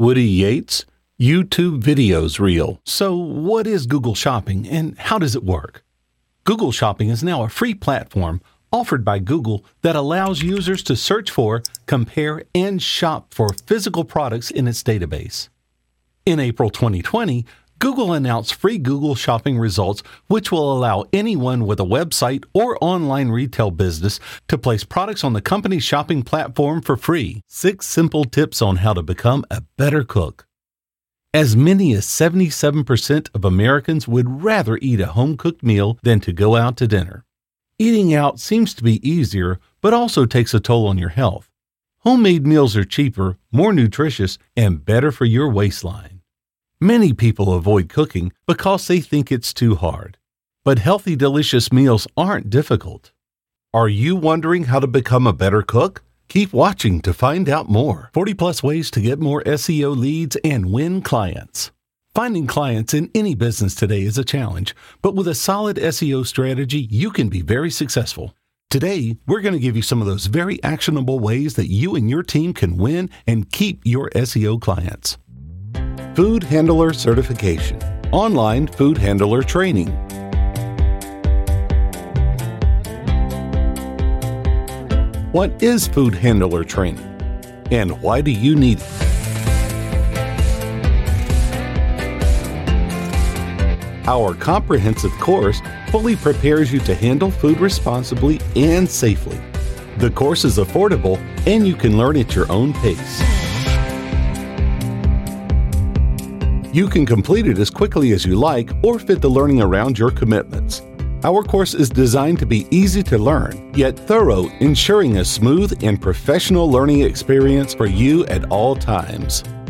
Woody Yates, YouTube videos reel. So what is Google Shopping and how does it work? Google Shopping is now a free platform offered by Google that allows users to search for, compare, and shop for physical products in its database. In April 2020, Google announced free Google Shopping results, which will allow anyone with a website or online retail business to place products on the company's shopping platform for free. 6 simple tips on how to become a better cook. As many as 77% of Americans would rather eat a home-cooked meal than to go out to dinner. Eating out seems to be easier, but also takes a toll on your health. Homemade meals are cheaper, more nutritious, and better for your waistline. Many people avoid cooking because they think it's too hard. But healthy, delicious meals aren't difficult. Are you wondering how to become a better cook? Keep watching to find out more. 40+ ways to get more SEO leads and win clients. Finding clients in any business today is a challenge, but with a solid SEO strategy, you can be very successful. Today, we're going to give you some of those very actionable ways that you and your team can win and keep your SEO clients. Food Handler Certification. Online Food Handler Training. What is Food Handler Training? And why do you need it? Our comprehensive course fully prepares you to handle food responsibly and safely. The course is affordable and you can learn at your own pace. You can complete it as quickly as you like or fit the learning around your commitments. Our course is designed to be easy to learn, yet thorough, ensuring a smooth and professional learning experience for you at all times.